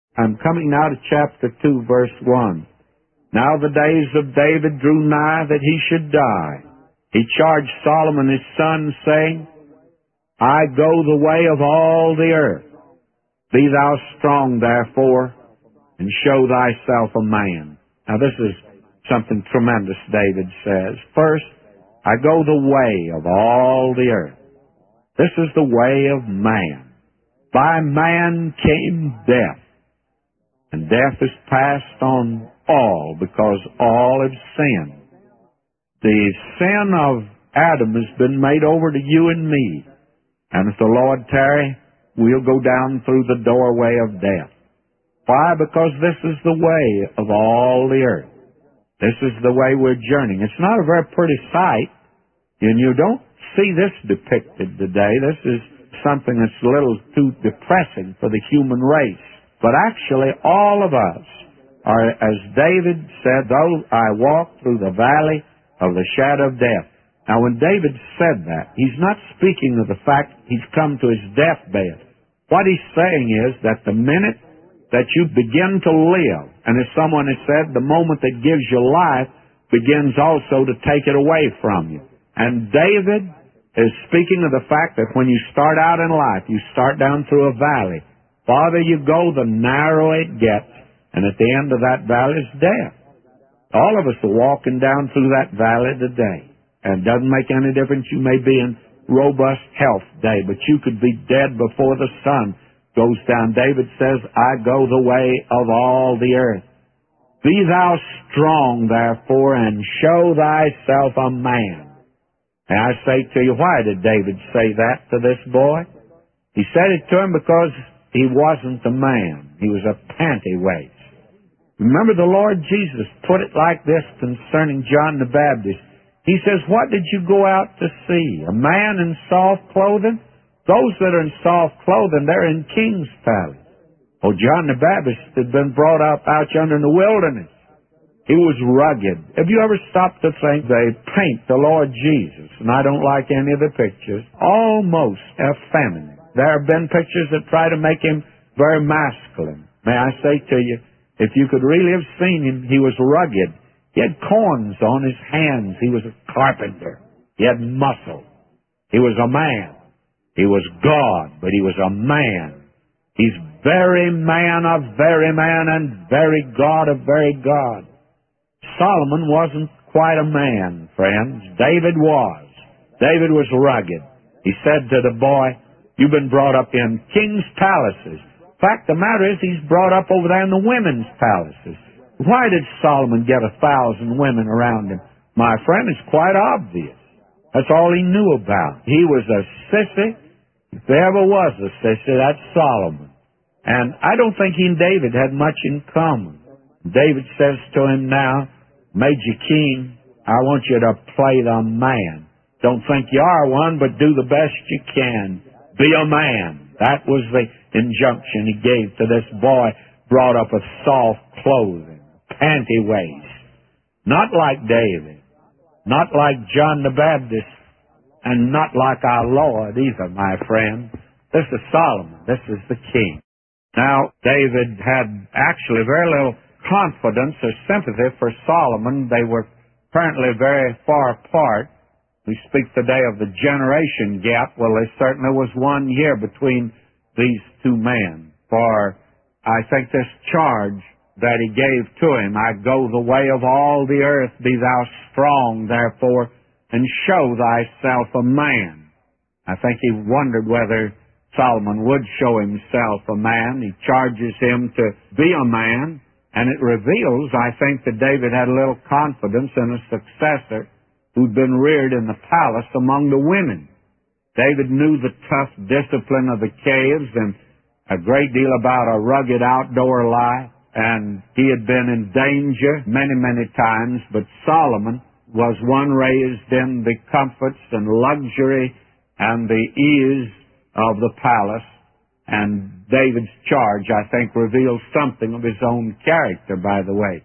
I'm coming now to chapter 2, verse 1. Now the days of David drew nigh that he should die. He charged Solomon his son, saying, I go the way of all the earth. Be thou strong, therefore, and show thyself a man. Now this is something tremendous, David says. First, I go the way of all the earth. This is the way of man. By man came death, and death is passed on all, because all have sinned. The sin of Adam has been made over to you and me, and if the Lord tarry, we'll go down through the doorway of death. Why? Because this is the way of all the earth. This is the way we're journeying. It's not a very pretty sight, and you don't see this depicted today. This is something that's a little too depressing for the human race. But actually, all of us are, as David said, though I walk through the valley of the shadow of death. Now, when David said that, he's not speaking of the fact he's come to his deathbed. What he's saying is that the minute that you begin to live, and as someone has said, the moment that gives you life begins also to take it away from you. And David is speaking of the fact that when you start out in life, you start down through a valley. Farther you go, the narrower it gets, and at the end of that valley is death. All of us are walking down through that valley today, and it doesn't make any difference. You may be in robust health today, but you could be dead before the sun goes down. David says, I go the way of all the earth. Be thou strong, therefore, and show thyself a man. And I say to you, why did David say that to this boy? He said it to him because he wasn't a man. He was a panty-waist. Remember, the Lord Jesus put it like this concerning John the Baptist. He says, what did you go out to see? A man in soft clothing? Those that are in soft clothing, they're in king's palace. Oh, John the Baptist had been brought up out yonder in the wilderness. He was rugged. Have you ever stopped to think they paint the Lord Jesus, and I don't like any of the pictures, almost effeminate. There have been pictures that try to make him very masculine. May I say to you, if you could really have seen him, he was rugged. He had corns on his hands. He was a carpenter. He had muscle. He was a man. He was God, but he was a man. He's very man of very man and very God of very God. Solomon wasn't quite a man, friends. David was. David was rugged. He said to the boy, you've been brought up in king's palaces. In fact, the matter is he's brought up over there in the women's palaces. Why did Solomon get 1,000 women around him? My friend, it's quite obvious. That's all he knew about. He was a sissy. If there ever was a sissy, that's Solomon. And I don't think he and David had much in common. David says to him now, Major King, I want you to play the man. Don't think you are one, but do the best you can. Be a man. That was the injunction he gave to this boy brought up with soft clothing, panty waist. Not like David, not like John the Baptist, and not like our Lord either, my friend. This is Solomon. This is the king. Now, David had actually very little confidence or sympathy for Solomon. They were apparently very far apart. We speak today of the generation gap. Well, there certainly was 1 year between these two men. For I think this charge that he gave to him, I go the way of all the earth, be thou strong, therefore, and show thyself a man. I think he wondered whether Solomon would show himself a man. He charges him to be a man, and it reveals, I think, that David had a little confidence in a successor who'd been reared in the palace among the women. David knew the tough discipline of the caves and a great deal about a rugged outdoor life, and he had been in danger many, many times, but Solomon was one raised in the comforts and luxury and the ease of the palace, and David's charge, I think, reveals something of his own character, by the way.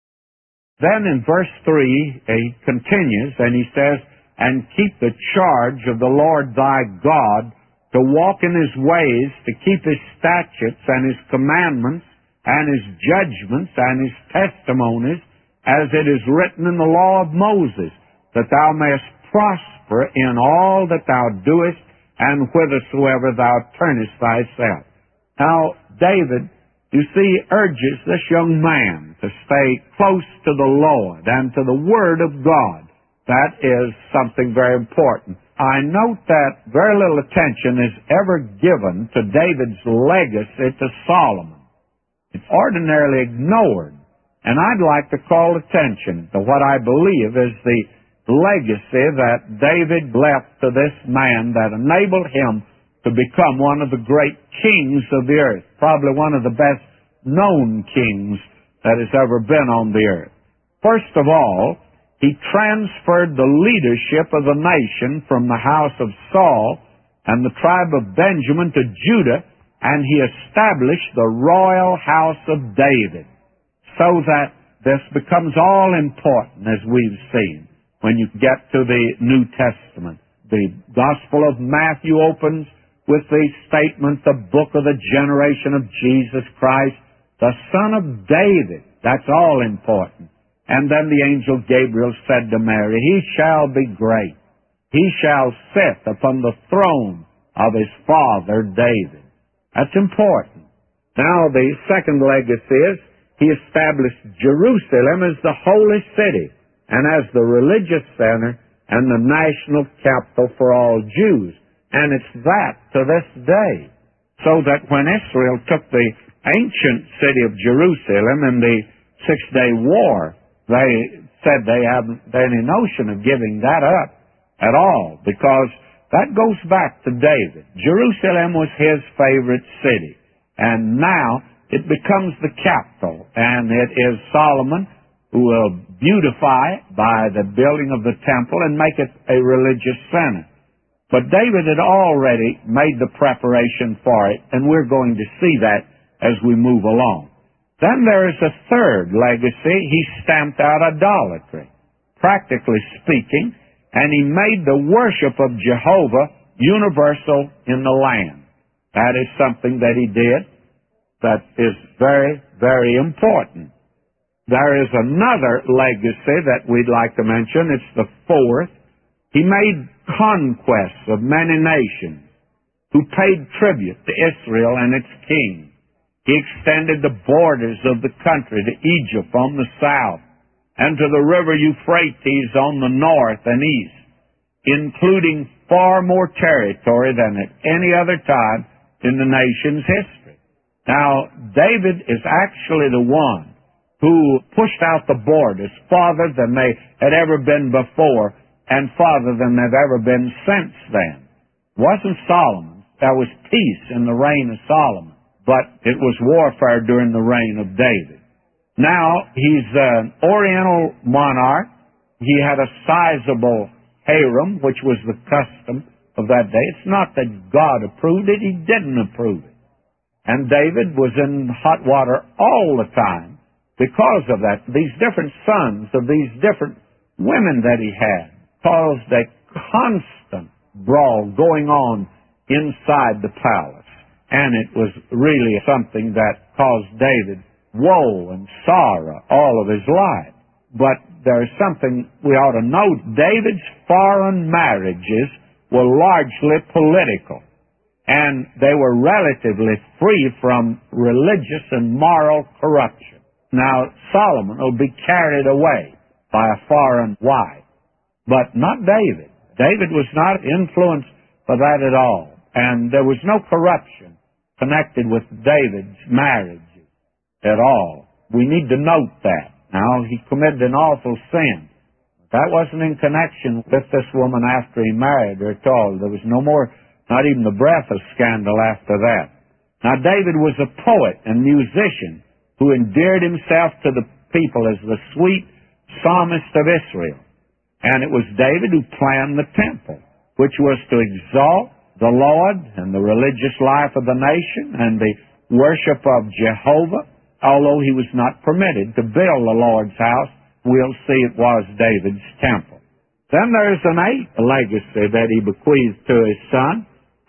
Then in verse 3, he continues, and he says, and keep the charge of the Lord thy God, to walk in his ways, to keep his statutes and his commandments, and His judgments and His testimonies, as it is written in the law of Moses, that thou mayest prosper in all that thou doest, and whithersoever thou turnest thyself. Now, David, you see, urges this young man to stay close to the Lord and to the Word of God. That is something very important. I note that very little attention is ever given to David's legacy to Solomon. It's ordinarily ignored. And I'd like to call attention to what I believe is the legacy that David left to this man that enabled him to become one of the great kings of the earth, probably one of the best known kings that has ever been on the earth. First of all, he transferred the leadership of the nation from the house of Saul and the tribe of Benjamin to Judah, and he established the royal house of David. So that this becomes all important, as we've seen, when you get to the New Testament. The Gospel of Matthew opens with the statement, the book of the generation of Jesus Christ, the Son of David. That's all important. And then the angel Gabriel said to Mary, He shall be great. He shall sit upon the throne of his father David. That's important. Now, the second legacy is, he established Jerusalem as the holy city and as the religious center and the national capital for all Jews. And it's that to this day. So that when Israel took the ancient city of Jerusalem in the Six-Day War, they said they haven't any notion of giving that up at all, because that goes back to David. Jerusalem was his favorite city. And now it becomes the capital, and it is Solomon who will beautify it by the building of the temple and make it a religious center. But David had already made the preparation for it, and we're going to see that as we move along. Then there is a third legacy. He stamped out idolatry, practically speaking, and he made the worship of Jehovah universal in the land. That is something that he did that is very, very important. There is another legacy that we'd like to mention. It's the fourth. He made conquests of many nations who paid tribute to Israel and its king. He extended the borders of the country to Egypt on the south and to the river Euphrates on the north and east, including far more territory than at any other time in the nation's history. Now, David is actually the one who pushed out the borders farther than they had ever been before and farther than they've ever been since then. It wasn't Solomon. There was peace in the reign of Solomon, but it was warfare during the reign of David. Now, he's an Oriental monarch. He had a sizable harem, which was the custom of that day. It's not that God approved it. He didn't approve it. And David was in hot water all the time because of that. These different sons of these different women that he had caused a constant brawl going on inside the palace. And it was really something that caused David woe and sorrow all of his life. But there's something we ought to note. David's foreign marriages were largely political, and they were relatively free from religious and moral corruption. Now, Solomon will be carried away by a foreign wife, but not David. David was not influenced by that at all, and there was no corruption connected with David's marriages at all. We need to note that. Now, he committed an awful sin. That wasn't in connection with this woman after he married her at all. There was no more, not even the breath of scandal after that. Now, David was a poet and musician who endeared himself to the people as the sweet psalmist of Israel. And it was David who planned the temple, which was to exalt the Lord and the religious life of the nation and the worship of Jehovah, although he was not permitted to build the Lord's house. We'll see it was David's temple. Then there's an eighth legacy that he bequeathed to his son,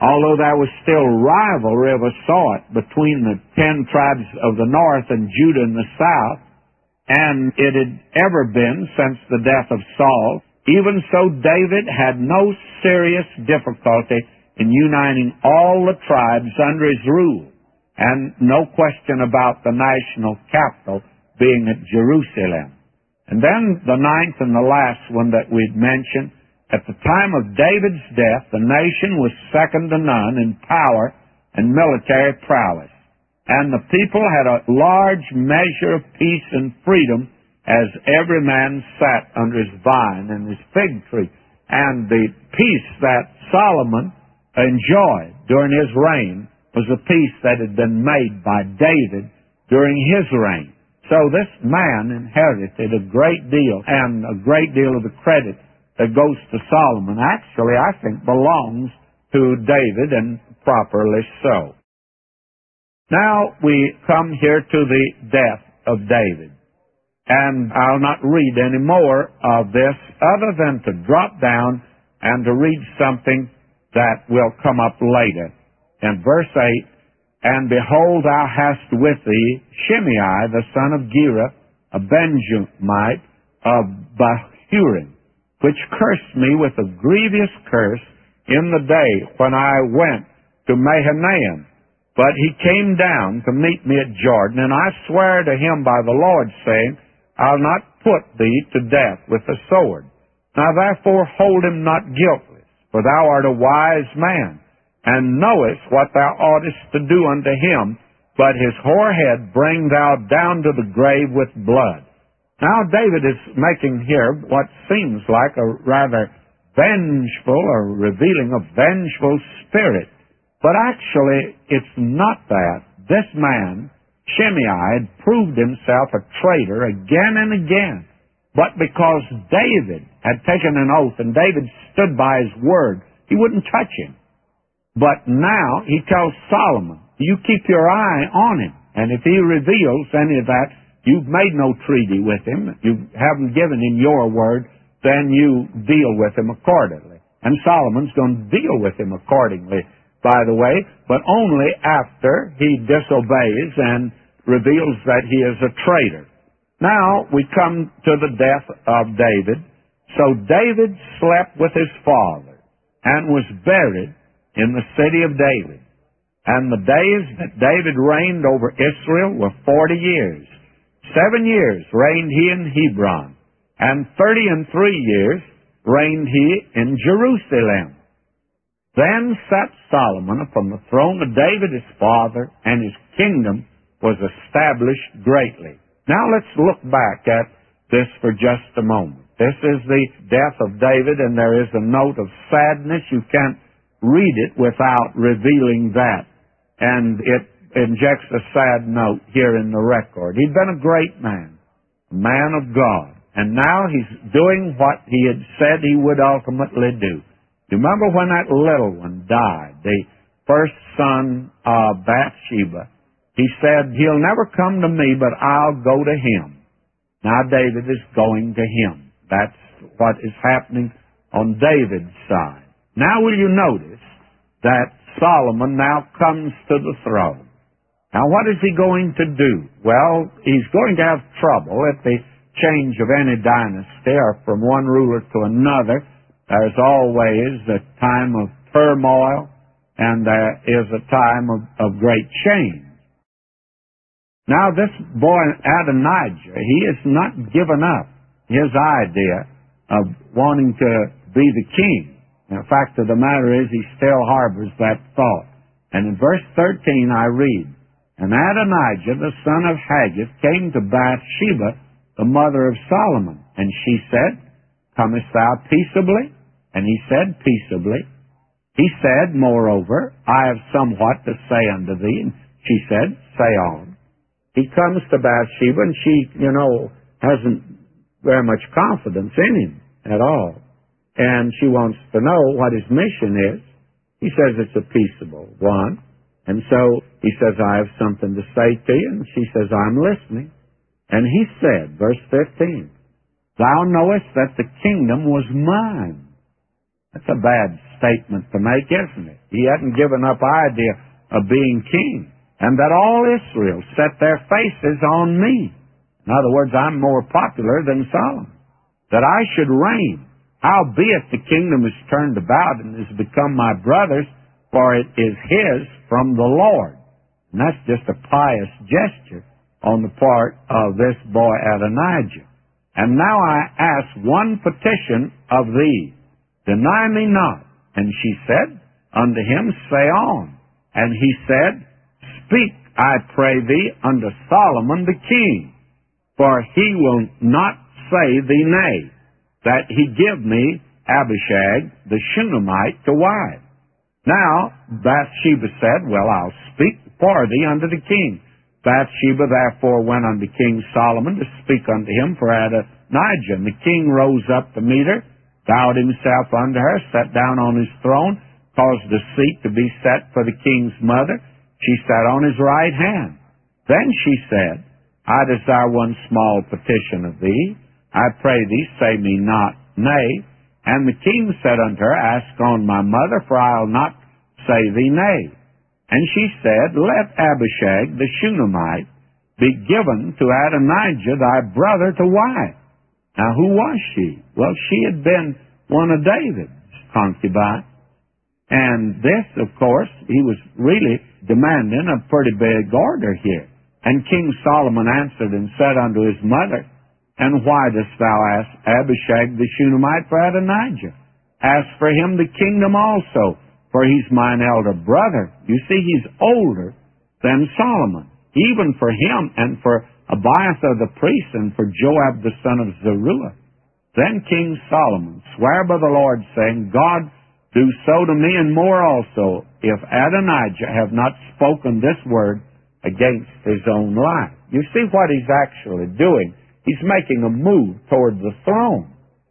although there was still rivalry of a sort between the 10 tribes of the north and Judah in the south, and it had ever been since the death of Saul, even so David had no serious difficulty in uniting all the tribes under his rule, and no question about the national capital being at Jerusalem. And then the ninth and the last one that we'd mentioned, at the time of David's death, the nation was second to none in power and military prowess. And the people had a large measure of peace and freedom as every man sat under his vine and his fig tree. And the peace that Solomon enjoyed during his reign was a peace that had been made by David during his reign. So this man inherited a great deal, and a great deal of the credit that goes to Solomon actually, I think, belongs to David, and properly so. Now we come here to the death of David. And I'll not read any more of this other than to drop down and to read something that will come up later. In verse 8, "And behold, thou hast with thee Shimei, the son of Gera, a Benjamite of Bahurim, which cursed me with a grievous curse in the day when I went to Mahanaim. But he came down to meet me at Jordan, and I swear to him by the Lord, saying, I'll not put thee to death with the sword. Now therefore hold him not guiltless, for thou art a wise man, and knowest what thou oughtest to do unto him, but his whorehead bring thou down to the grave with blood." Now David is making here what seems like a rather vengeful or revealing a vengeful spirit. But actually, it's not that. This man, Shimei, had proved himself a traitor again and again. But because David had taken an oath and David stood by his word, he wouldn't touch him. But now he tells Solomon, you keep your eye on him. And if he reveals any of that, you've made no treaty with him, you haven't given him your word, then you deal with him accordingly. And Solomon's going to deal with him accordingly, by the way, but only after he disobeys and reveals that he is a traitor. Now we come to the death of David. So David slept with his father and was buried in the city of David. And the days that David reigned over Israel were 40 years. 7 years reigned he in Hebron, and 33 years reigned he in Jerusalem. Then sat Solomon upon the throne of David his father, and his kingdom was established greatly. Now let's look back at this for just a moment. This is the death of David, and there is a note of sadness. You can't read it without revealing that. And it injects a sad note here in the record. He'd been a great man, a man of God, and now he's doing what he had said he would ultimately do. You remember when that little one died, the first son of Bathsheba? He said, he'll never come to me, but I'll go to him. Now David is going to him. That's what is happening on David's side. Now will you notice that Solomon now comes to the throne. Now what is he going to do? Well, he's going to have trouble at the change of any dynasty or from one ruler to another. There's always a time of turmoil, and there is a time of great change. Now this boy Adonijah, he has not given up his idea of wanting to be the king. And the fact of the matter is he still harbors that thought. And in verse 13 I read, "And Adonijah the son of Haggith came to Bathsheba, the mother of Solomon. And she said, Comest thou peaceably? And he said, Peaceably. He said, Moreover, I have somewhat to say unto thee. And she said, Say on. He comes to Bathsheba, and she, hasn't very much confidence in him at all. And she wants to know what his mission is. He says it's a peaceable one. And so he says, I have something to say to you. And she says, I'm listening. And he said, verse 15, Thou knowest that the kingdom was mine. That's a bad statement to make, isn't it? He hadn't given up idea of being king, and that all Israel set their faces on me. In other words, I'm more popular than Solomon. That I should reign. Howbeit the kingdom is turned about and has become my brother's, for it is his from the Lord. And that's just a pious gesture on the part of this boy Adonijah. And now I ask one petition of thee. Deny me not. And she said unto him, Say on. And he said, Speak, I pray thee, unto Solomon the king, for he will not say thee nay, that he give me Abishag the Shunammite to wife. Now Bathsheba said, Well, I'll speak for thee unto the king. Bathsheba therefore went unto King Solomon to speak unto him for Adonijah. And the king rose up to meet her, bowed himself unto her, sat down on his throne, caused a seat to be set for the king's mother. She sat on his right hand. Then she said, I desire one small petition of thee. I pray thee, say me not nay. And the king said unto her, Ask on my mother, for I'll not say thee nay. And she said, Let Abishag the Shunammite be given to Adonijah thy brother to wife. Now who was she? Well, she had been one of David's concubines. And this, of course, he was really demanding a pretty big order here. And King Solomon answered and said unto his mother, And why dost thou ask Abishag the Shunammite for Adonijah? Ask for him the kingdom also, for he's mine elder brother. You see, he's older than Solomon. Even for him and for Abiathar the priest and for Joab the son of Zeruiah. Then King Solomon sware by the Lord, saying, God do so to me and more also, if Adonijah have not spoken this word against his own life. You see what he's actually doing. He's making a move toward the throne.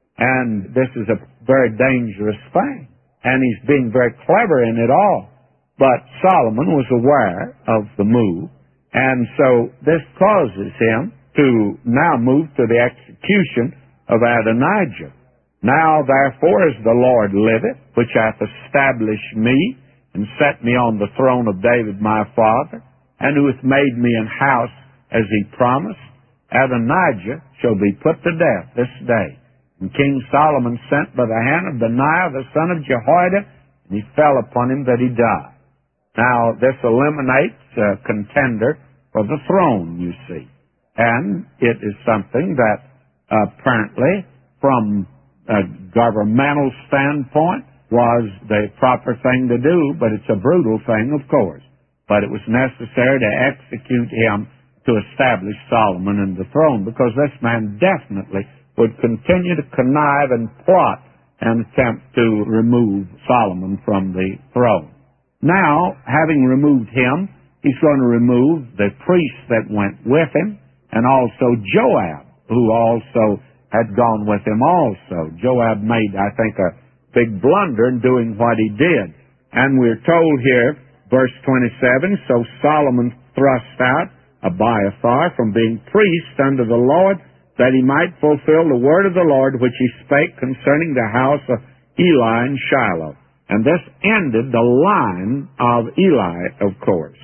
And this is a very dangerous thing. And he's being very clever in it all. But Solomon was aware of the move. And so this causes him to now move to the execution of Adonijah. Now therefore, as the Lord liveth, which hath established me, and set me on the throne of David my father, and who hath made me an house as he promised, Adonijah shall be put to death this day. And King Solomon sent by the hand of Benaiah the son of Jehoiada, and he fell upon him that he died. Now this eliminates a contender for the throne, you see. And it is something that apparently, from a governmental standpoint, was the proper thing to do, but it's a brutal thing, of course. But it was necessary to execute him to establish Solomon in the throne, because this man definitely would continue to connive and plot and attempt to remove Solomon from the throne. Now, having removed him, he's going to remove the priests that went with him, and also Joab, who also had gone with him also. Joab made, I think, a big blunder in doing what he did. And we're told here, verse 27, So Solomon thrust out Abiathar from being priest unto the Lord, that he might fulfill the word of the Lord which he spake concerning the house of Eli and Shiloh. And this ended the line of Eli, of course.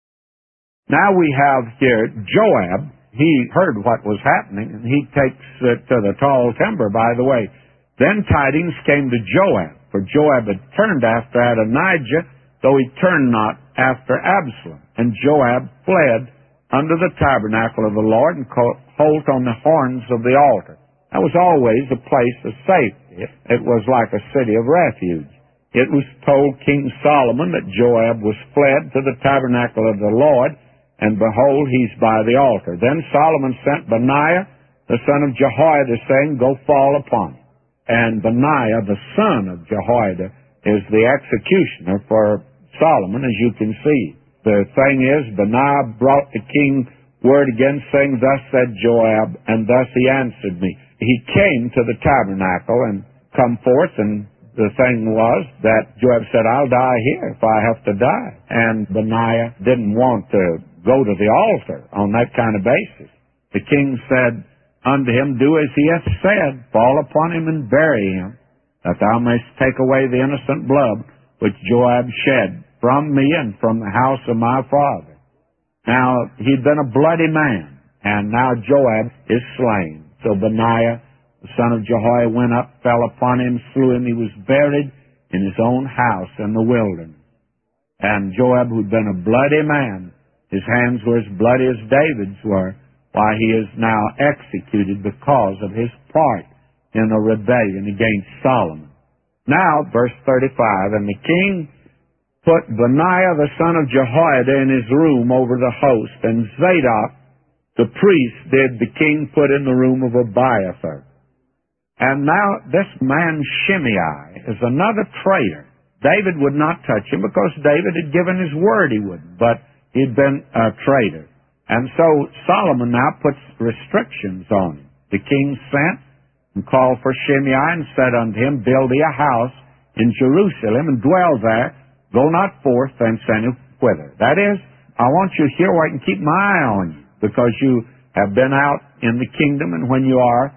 Now we have here Joab. He heard what was happening, and he takes it to the tall timber, by the way. Then tidings came to Joab, for Joab had turned after Adonijah, though he turned not after Absalom. And Joab fled under the tabernacle of the Lord, and holt on the horns of the altar. That was always a place of safety. It was like a city of refuge. It was told King Solomon that Joab was fled to the tabernacle of the Lord, and behold, he's by the altar. Then Solomon sent Benaiah, the son of Jehoiada, saying, Go fall upon him. And Benaiah, the son of Jehoiada, is the executioner for Solomon, as you can see. The thing is, Benaiah brought the king word again, saying, Thus said Joab, and thus he answered me. He came to the tabernacle and come forth, and the thing was that Joab said, I'll die here if I have to die. And Benaiah didn't want to go to the altar on that kind of basis. The king said unto him, Do as he hath said, fall upon him and bury him. that thou mayst take away the innocent blood which Joab shed from me and from the house of my father. Now, he'd been a bloody man, and now Joab is slain. So Benaiah, the son of Jehoiada, went up, fell upon him, slew him. He was buried in his own house in the wilderness. And Joab, who'd been a bloody man, his hands were as bloody as David's were, why he is now executed because of his part in a rebellion against Solomon. Now, verse 35, and the king put Benaiah the son of Jehoiada in his room over the host, and Zadok the priest did the king put in the room of Abiathar. And now this man Shimei is another traitor. David would not touch him because David had given his word he wouldn't, but he'd been a traitor. And so Solomon now puts restrictions on him. The king sent and called for Shimei and said unto him, Build thee a house in Jerusalem and dwell there. Go not forth and send him whither. That is, I want you here where I can keep my eye on you, because you have been out in the kingdom, and when you are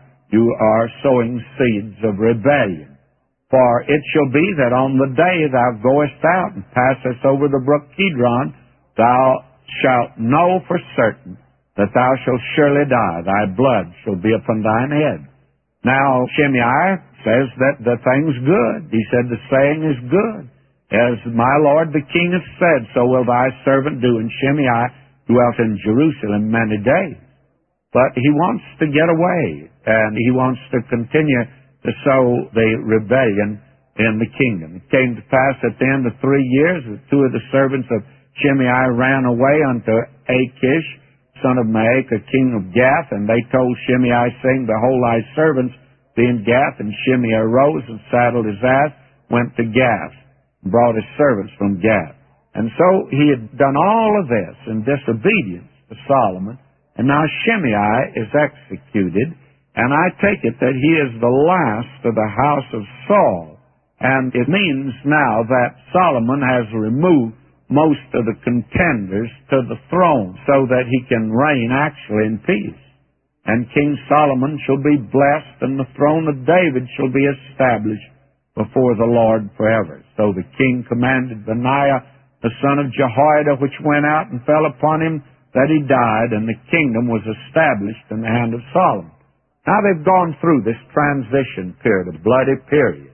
sowing seeds of rebellion. For it shall be that on the day thou goest out and passest over the brook Kidron, thou shalt know for certain that thou shalt surely die. Thy blood shall be upon thine head. Now, Shimei says that the thing's good. He said the saying is good. As my lord the king hath said, so will thy servant do. And Shimei dwelt in Jerusalem many days. But he wants to get away, and he wants to continue to sow the rebellion in the kingdom. It came to pass at the end of 3 years that two of the servants of Shimei ran away unto Achish, son of Maacah, king of Gath, and they told Shimei, saying, Behold, thy servants be in Gath. And Shimei arose and saddled his ass, went to Gath, and brought his servants from Gath. And so he had done all of this in disobedience to Solomon, and now Shimei is executed, and I take it that he is the last of the house of Saul. And it means now that Solomon has removed most of the contenders to the throne so that he can reign actually in peace. And King Solomon shall be blessed, and the throne of David shall be established before the Lord forever. So the king commanded Benaiah, the son of Jehoiada, which went out and fell upon him, that he died, and the kingdom was established in the hand of Solomon. Now they've gone through this transition period, a bloody period.